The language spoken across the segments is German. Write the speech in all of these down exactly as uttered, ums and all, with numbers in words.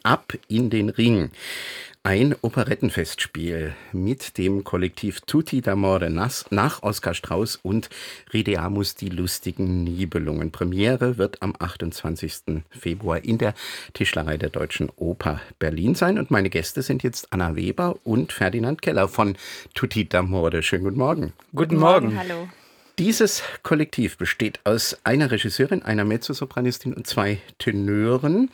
Ab in den Ring. Ein Operettenfestspiel mit dem Kollektiv Tutti d'Amore nach Oskar Strauß und Rideamus die lustigen Nibelungen. Premiere wird am achtundzwanzigsten Februar in der Tischlerei der Deutschen Oper Berlin sein. Und meine Gäste sind jetzt Anna Weber und Ferdinand Keller von Tutti d'Amore. Schönen guten Morgen. Guten Morgen. Hallo. Dieses Kollektiv besteht aus einer Regisseurin, einer Mezzosopranistin und zwei Tenören.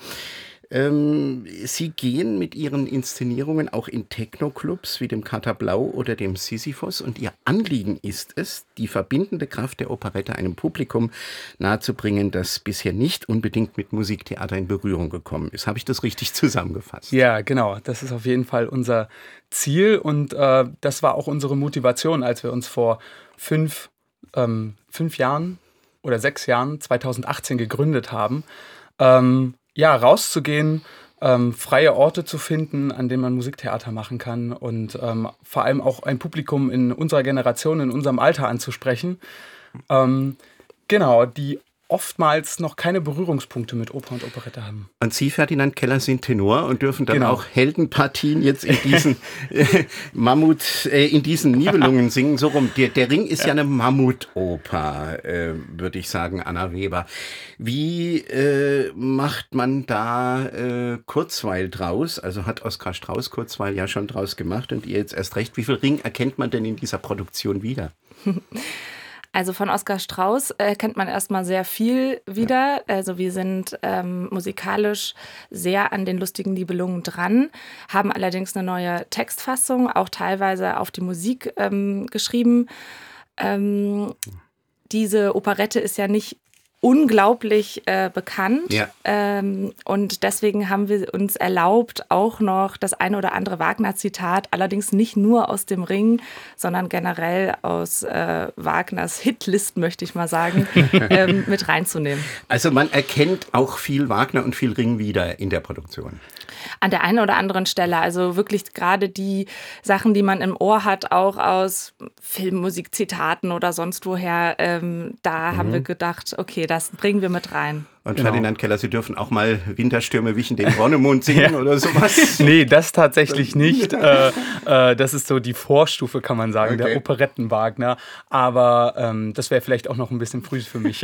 Ähm, Sie gehen mit Ihren Inszenierungen auch in Techno-Clubs wie dem Kater Blau oder dem Sisyphos, und Ihr Anliegen ist es, die verbindende Kraft der Operette einem Publikum nahezubringen, das bisher nicht unbedingt mit Musiktheater in Berührung gekommen ist. Habe ich das richtig zusammengefasst? Ja, genau. Das ist auf jeden Fall unser Ziel, und äh, das war auch unsere Motivation, als wir uns vor fünf, ähm, fünf Jahren oder sechs Jahren, zweitausendachtzehn, gegründet haben. Ähm, Ja, rauszugehen, ähm, freie Orte zu finden, an denen man Musiktheater machen kann, und ähm, vor allem auch ein Publikum in unserer Generation, in unserem Alter anzusprechen. Ähm, genau, die oftmals noch keine Berührungspunkte mit Oper und Operette haben. Und Sie, Ferdinand Keller, sind Tenor und dürfen dann Genau. auch Heldenpartien jetzt in diesen äh, Mammut, äh, in diesen Nibelungen singen. So rum. Der, der Ring ist ja, ja eine Mammutoper, äh, würde ich sagen, Anna Weber. Wie äh, macht man da äh, Kurzweil draus? Also hat Oskar Strauß Kurzweil ja schon draus gemacht, und ihr jetzt erst recht. Wie viel Ring erkennt man denn in dieser Produktion wieder? Also von Oskar Strauß äh, kennt man erstmal sehr viel wieder. Ja. Also wir sind ähm, musikalisch sehr an den lustigen Nibelungen dran, haben allerdings eine neue Textfassung, auch teilweise auf die Musik ähm, geschrieben. Ähm, diese Operette ist ja nicht unglaublich äh, bekannt. Ja. Ähm, und deswegen haben wir uns erlaubt, auch noch das eine oder andere Wagner-Zitat, allerdings nicht nur aus dem Ring, sondern generell aus äh, Wagners Hitlist, möchte ich mal sagen, ähm, mit reinzunehmen. Also man erkennt auch viel Wagner und viel Ring wieder in der Produktion. An der einen oder anderen Stelle, also wirklich gerade die Sachen, die man im Ohr hat, auch aus Filmmusikzitaten oder sonst woher, ähm, da mhm. haben wir gedacht, okay, das bringen wir mit rein. Und genau. Ferdinand Keller, Sie dürfen auch mal Winterstürme wichen den Wonnemund singen ja. oder sowas? Nee, das tatsächlich nicht. äh, äh, das ist so die Vorstufe, kann man sagen, okay. der Operetten-Wagner. Aber ähm, das wäre vielleicht auch noch ein bisschen früh für mich.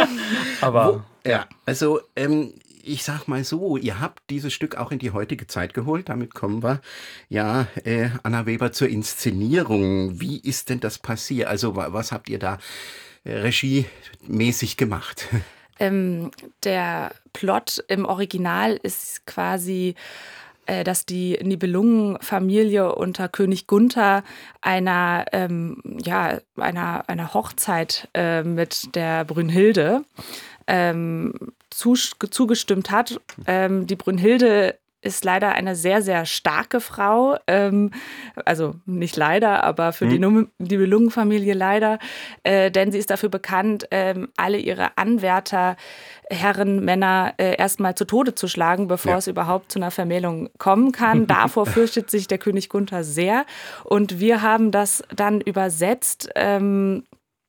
Aber Wo, ja, also ähm, ich sag mal so, ihr habt dieses Stück auch in die heutige Zeit geholt. Damit kommen wir, ja, äh, Anna Weber, zur Inszenierung. Wie ist denn das passiert? Also was habt ihr da äh, regiemäßig gemacht? Ähm, der Plot im Original ist quasi, äh, dass die Nibelungenfamilie unter König Gunther einer, ähm, ja, einer, einer Hochzeit äh, mit der Brünnhilde ähm, zugestimmt hat. Ähm, die Brünnhilde ist leider eine sehr, sehr starke Frau. Ähm, also nicht leider, aber für hm. die Nibelungenfamilie leider. Äh, denn sie ist dafür bekannt, ähm, alle ihre Anwärter, Herren, Männer äh, erstmal zu Tode zu schlagen, bevor ja. es überhaupt zu einer Vermählung kommen kann. Davor fürchtet sich der König Gunther sehr. Und wir haben das dann übersetzt, ähm,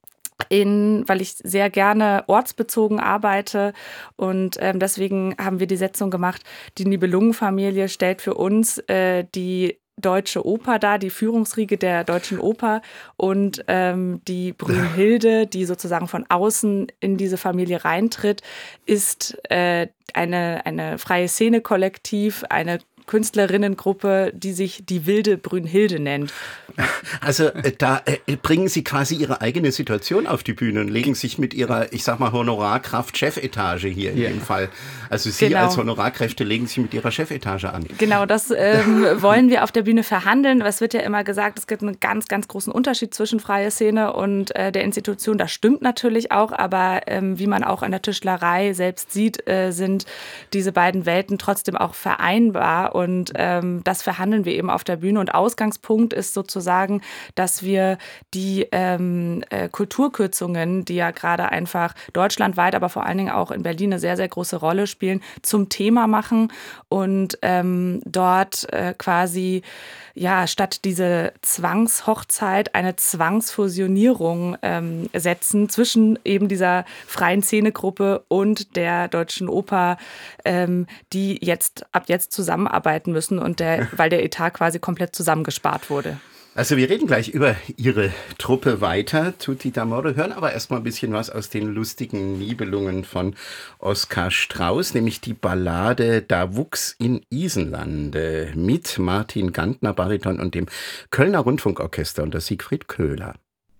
In, weil ich sehr gerne ortsbezogen arbeite, und ähm, deswegen haben wir die Setzung gemacht, die Nibelungenfamilie stellt für uns äh, die Deutsche Oper dar, die Führungsriege der Deutschen Oper, und ähm, die Brünnhilde, die sozusagen von außen in diese Familie reintritt, ist äh, eine, eine freie Szene-Kollektiv, eine Künstlerinnengruppe, die sich die wilde Brünnhilde nennt. Also äh, da äh, bringen Sie quasi Ihre eigene Situation auf die Bühne und legen sich mit Ihrer, ich sag mal, Honorarkraft Chefetage hier in ja. dem Fall. Also Sie genau. als Honorarkräfte legen sich mit Ihrer Chefetage an. Genau, das ähm, wollen wir auf der Bühne verhandeln. Es wird ja immer gesagt, es gibt einen ganz, ganz großen Unterschied zwischen freie Szene und äh, der Institution. Das stimmt natürlich auch, aber ähm, wie man auch an der Tischlerei selbst sieht, äh, sind diese beiden Welten trotzdem auch vereinbar. und ähm, das verhandeln wir eben auf der Bühne. Und Ausgangspunkt ist sozusagen, dass wir die ähm, äh, Kulturkürzungen, die ja gerade einfach deutschlandweit, aber vor allen Dingen auch in Berlin eine sehr, sehr große Rolle spielen, zum Thema machen und ähm, dort äh, quasi ja statt diese Zwangshochzeit eine Zwangsfusionierung ähm, setzen zwischen eben dieser freien Szenegruppe und der Deutschen Oper, ähm, die jetzt ab jetzt zusammenarbeiten müssen und der, weil der Etat quasi komplett zusammengespart wurde. Also wir reden gleich über Ihre Truppe weiter, Tutti d'Amore, hören aber erstmal ein bisschen was aus den lustigen Nibelungen von Oskar Strauß, nämlich die Ballade Da wuchs in Isenlande mit Martin Gantner, Bariton und dem Kölner Rundfunkorchester unter Siegfried Köhler.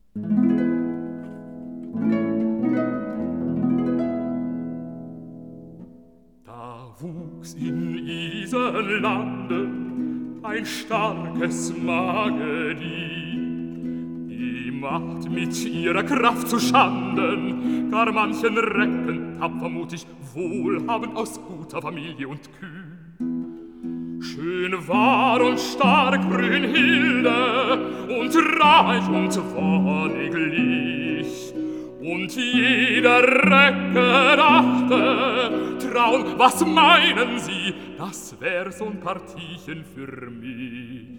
Da wuchs in Isenlande ein starkes Magedi, die macht mit ihrer Kraft zu Schanden gar manchen Recken tapfer mutig, wohlhabend aus guter Familie und Kühn. Schön war und stark Brünnhilde und reich und wonniglich, und jeder Recke dachte, Traum, was meinen Sie, das wär so'n Partiechen für mich.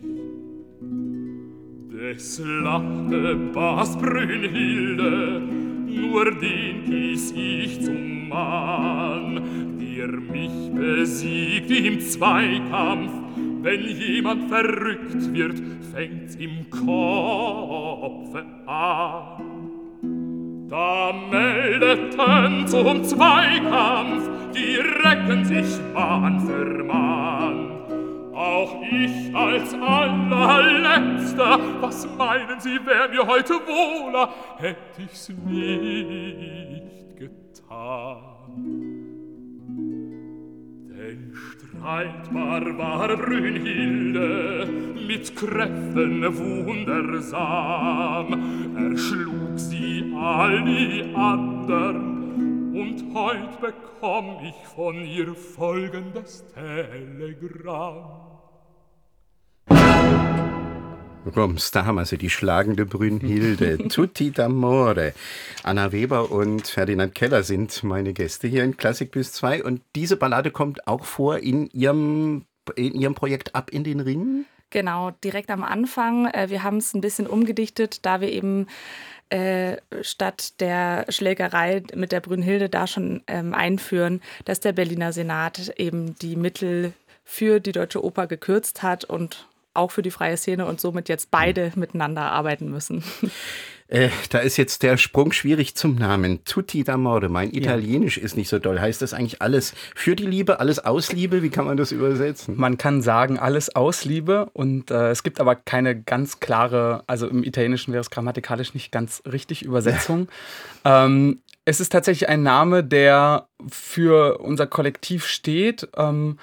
Des lachte Bas Brünnhilde, nur den hieß ich zum Mann, der mich besiegt im Zweikampf. Wenn jemand verrückt wird, fängt's im Kopfe an. Da meldeten zum Zweikampf die Recken sich Mann für Mann. Auch ich als allerletzter, was meinen Sie, wär mir heute wohler, hätt ich's nicht getan. Denn streitbar war Brünnhilde mit Kräften wundersam, erschlug sie all die andern, und heut bekomm ich von ihr folgendes Telegramm. Rums, da haben wir sie, die schlagende Brünnhilde, Tutti d'Amore. Anna Weber und Ferdinand Keller sind meine Gäste hier in Klassik bis zwei. Und diese Ballade kommt auch vor in Ihrem, in Ihrem Projekt Ab in den Ring? Genau, direkt am Anfang. Wir haben es ein bisschen umgedichtet, da wir eben äh, statt der Schlägerei mit der Brünnhilde da schon ähm, einführen, dass der Berliner Senat eben die Mittel für die Deutsche Oper gekürzt hat und auch für die freie Szene und somit jetzt beide miteinander arbeiten müssen. Äh, da ist jetzt der Sprung schwierig zum Namen. Tutti d'Amore. Mein Italienisch ja. ist nicht so doll. Heißt das eigentlich alles für die Liebe, alles aus Liebe? Wie kann man das übersetzen? Man kann sagen, alles aus Liebe. Und äh, es gibt aber keine ganz klare, also im Italienischen wäre es grammatikalisch nicht ganz richtig, Übersetzung. Ja. Ähm, es ist tatsächlich ein Name, der für unser Kollektiv steht. Ähm,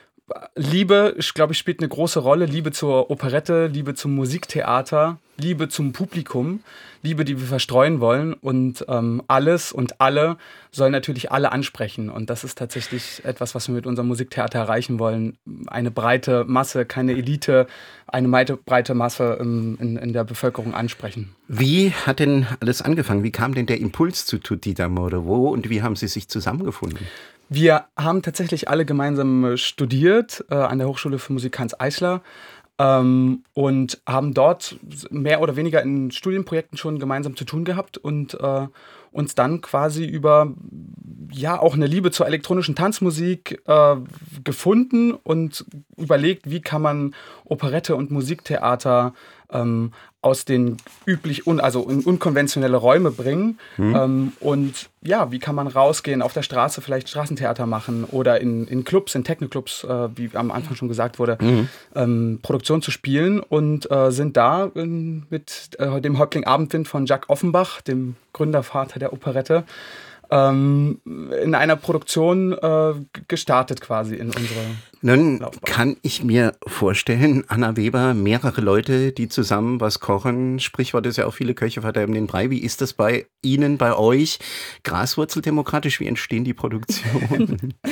Liebe, ich glaube, spielt eine große Rolle. Liebe zur Operette, Liebe zum Musiktheater, Liebe zum Publikum, Liebe, die wir verstreuen wollen. Und ähm, alles und alle sollen natürlich alle ansprechen. Und das ist tatsächlich etwas, was wir mit unserem Musiktheater erreichen wollen. Eine breite Masse, keine Elite, eine breite Masse in, in, in der Bevölkerung ansprechen. Wie hat denn alles angefangen? Wie kam denn der Impuls zu Tutti d'Amore? Wo und wie haben Sie sich zusammengefunden? Wir haben tatsächlich alle gemeinsam studiert äh, an der Hochschule für Musik Hanns Eisler ähm, und haben dort mehr oder weniger in Studienprojekten schon gemeinsam zu tun gehabt und äh, uns dann quasi über ja auch eine Liebe zur elektronischen Tanzmusik äh, gefunden und überlegt, wie kann man Operette und Musiktheater ähm, aus den üblich, un, also in unkonventionelle Räume bringen. Mhm. Ähm, und ja, wie kann man rausgehen, auf der Straße vielleicht Straßentheater machen oder in, in Clubs, in Techno-Clubs, äh, wie am Anfang schon gesagt wurde, mhm. ähm, Produktion zu spielen und äh, sind da in, mit äh, dem Häuptling Abendwind von Jacques Offenbach, dem Gründervater der Operette, ähm, in einer Produktion äh, gestartet quasi in unsere Nun Laufbahn. Kann ich mir vorstellen, Anna Weber, mehrere Leute, die zusammen was kochen, Sprichwort ist ja auch, viele Köche verderben den Brei. Wie ist das bei Ihnen, bei euch? Graswurzeldemokratisch, wie entstehen die Produktionen?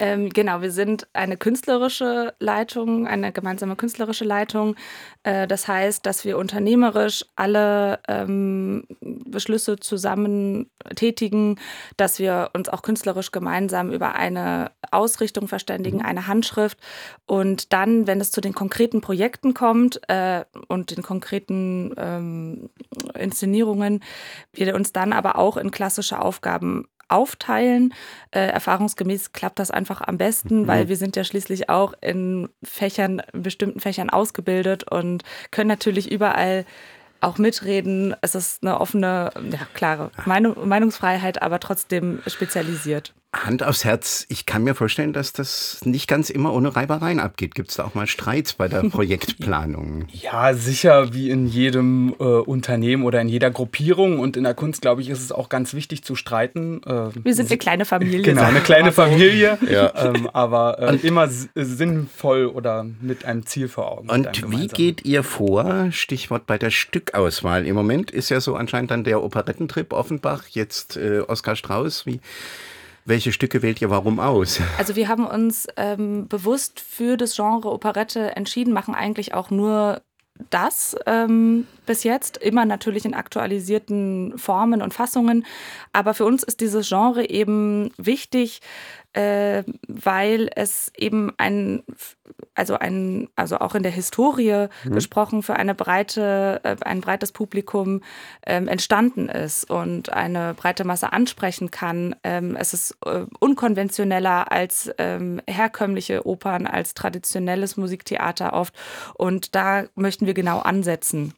Ähm, genau, wir sind eine künstlerische Leitung, eine gemeinsame künstlerische Leitung. Äh, das heißt, dass wir unternehmerisch alle ähm, Beschlüsse zusammen tätigen, dass wir uns auch künstlerisch gemeinsam über eine Ausrichtung verständigen, eine Handschrift. Und dann, wenn es zu den konkreten Projekten kommt äh, und den konkreten ähm, Inszenierungen, wir uns dann aber auch in klassische Aufgaben aufteilen. Äh, erfahrungsgemäß klappt das einfach am besten, mhm. weil wir sind ja schließlich auch in Fächern, in bestimmten Fächern ausgebildet und können natürlich überall auch mitreden. Es ist eine offene, ja, klare Meinung, Meinungsfreiheit, aber trotzdem spezialisiert. Hand aufs Herz, ich kann mir vorstellen, dass das nicht ganz immer ohne Reibereien abgeht. Gibt es da auch mal Streits bei der Projektplanung? Ja, sicher, wie in jedem äh, Unternehmen oder in jeder Gruppierung. Und in der Kunst, glaube ich, ist es auch ganz wichtig zu streiten. Äh, Wir sind eine kleine Familie. Genau, eine kleine Familie, ja. ähm, aber äh, immer s- sinnvoll oder mit einem Ziel vor Augen. Und wie geht ihr vor? Stichwort bei der Stückauswahl. Im Moment ist ja so anscheinend dann der Operettentrip Offenbach, jetzt äh, Oskar Strauß. Wie... Welche Stücke wählt ihr warum aus? Also wir haben uns ähm, bewusst für das Genre Operette entschieden, machen eigentlich auch nur das ähm, bis jetzt, immer natürlich in aktualisierten Formen und Fassungen. Aber für uns ist dieses Genre eben wichtig, äh, weil es eben ein, also ein, also auch in der Historie mhm. gesprochen, für eine breite, äh, ein breites Publikum ähm, entstanden ist und eine breite Masse ansprechen kann. Ähm, es ist äh, unkonventioneller als ähm, herkömmliche Opern, als traditionelles Musiktheater oft. Und da möchten wir genau ansetzen.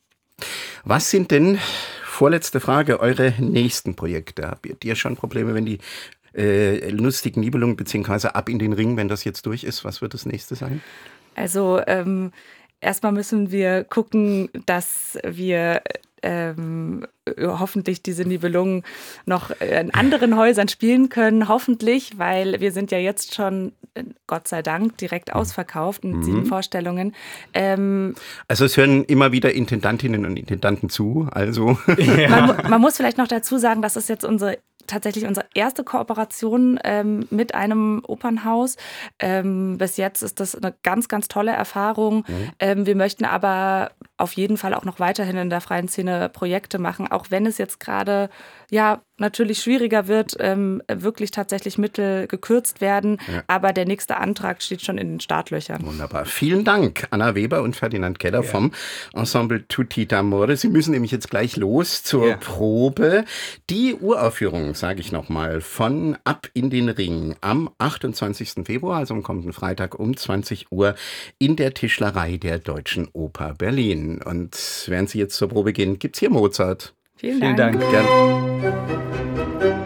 Was sind denn, vorletzte Frage, eure nächsten Projekte? Habt ihr schon Probleme, wenn die äh, lustigen Nibelungen beziehungsweise Ab in den Ring, wenn das jetzt durch ist? Was wird das nächste sein? Also ähm, erstmal müssen wir gucken, dass wir ähm, hoffentlich diese Nibelungen noch in anderen Häusern spielen können. Hoffentlich, weil wir sind ja jetzt schon, Gott sei Dank, direkt ausverkauft mit mhm. sieben Vorstellungen. Ähm, also es hören immer wieder Intendantinnen und Intendanten zu. Also ja. man, man muss vielleicht noch dazu sagen, dass es jetzt unsere tatsächlich unsere erste Kooperation ähm, mit einem Opernhaus. Ähm, bis jetzt ist das eine ganz, ganz tolle Erfahrung. Mhm. Ähm, wir möchten aber auf jeden Fall auch noch weiterhin in der freien Szene Projekte machen, auch wenn es jetzt gerade ja natürlich schwieriger wird, ähm, wirklich tatsächlich Mittel gekürzt werden. Ja. Aber der nächste Antrag steht schon in den Startlöchern. Wunderbar. Vielen Dank, Anna Weber und Ferdinand Keller ja. vom Ensemble Tutti d'Amore. Sie müssen nämlich jetzt gleich los zur ja. Probe. Die Uraufführung, sage ich nochmal, von Ab in den Ring am achtundzwanzigsten Februar, also am kommenden Freitag um zwanzig Uhr in der Tischlerei der Deutschen Oper Berlin. Und während Sie jetzt zur Probe gehen, gibt's hier Mozart. Vielen, Vielen Dank. Dank. Gerne.